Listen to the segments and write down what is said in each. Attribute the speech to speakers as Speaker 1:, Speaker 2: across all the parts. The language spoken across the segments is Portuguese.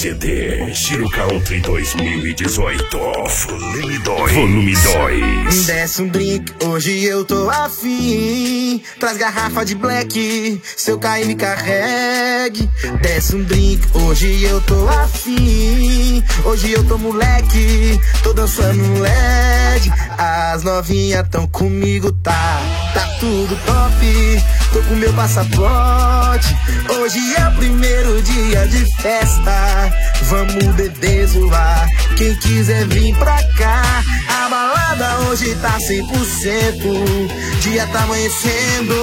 Speaker 1: CD Giro Country 2018 Volume 2.
Speaker 2: Desce um drink, hoje eu tô afim. Traz garrafa de black, se eu cair me carregue. Desce um drink, hoje eu tô afim. Hoje eu tô moleque, tô dançando LED. As novinhas tão comigo, tá tudo top. Tô com meu passaporte. Hoje é o primeiro dia de festa. Vamos beber, zoar. Quem quiser vir pra cá. A balada hoje tá 100%. Dia tá amanhecendo.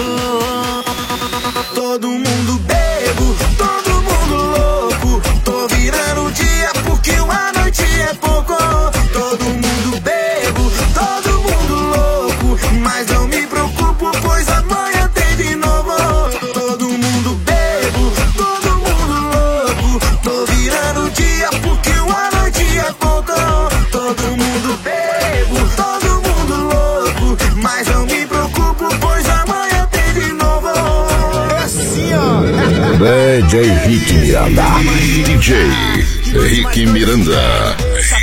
Speaker 2: Todo mundo bebo, todo mundo louco. Tô virando o dia porque uma noite é pouco. Todo mundo bebo, todo mundo louco. Mas não me preocupo, pois amanhã tem de novo. Todo mundo bebo, todo mundo louco. Tô virando o dia porque uma noite é pouco. Todo mundo bebo, todo mundo louco. Mas não me preocupo, pois amanhã tem de novo. Assim, ó.
Speaker 1: DJ Rick Miranda. DJ Rick Miranda.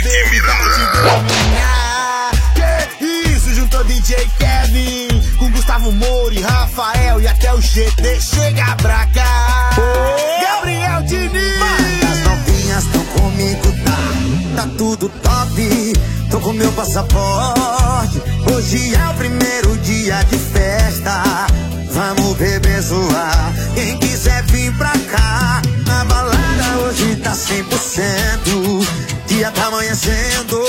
Speaker 2: Que isso, juntou DJ Kevin com Gustavo Moura e Rafael e até o GT. Chega pra cá, Gabriel Diniz. As novinhas tão comigo, tá tudo top. Tô com meu passaporte. Hoje é o primeiro dia de festa. Vamos beber, zoar. Quem quiser vir pra cá. A balada hoje tá 100%. Dia tá amanhecendo.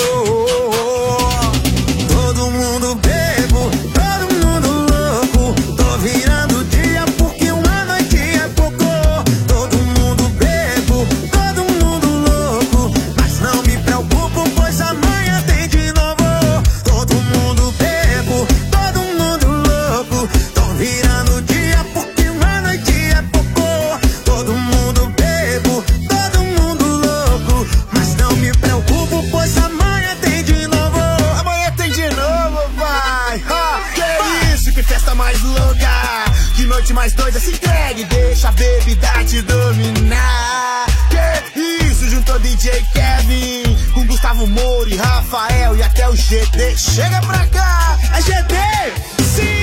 Speaker 2: Todo mundo bebo, todo mundo louco. Tô virando o dia porque uma noite é pouco. Todo mundo bebo, todo mundo louco. Mas não me preocupo, pois amanhã tem de novo. Todo mundo bebo, todo mundo louco. Tô virando o dia porque uma noite é pouco. Todo mundo bebo, todo mundo louco. Mas não me preocupo, pois amanhã tem de novo. Amanhã tem de novo, vai. Que isso, que festa mais louca. Que noite mais doida, se entregue. Deixa a bebida te dominar. Que isso, juntou DJ Kevin com Gustavo Moura e Rafael e até o GT. Chega pra cá, é GT, sim.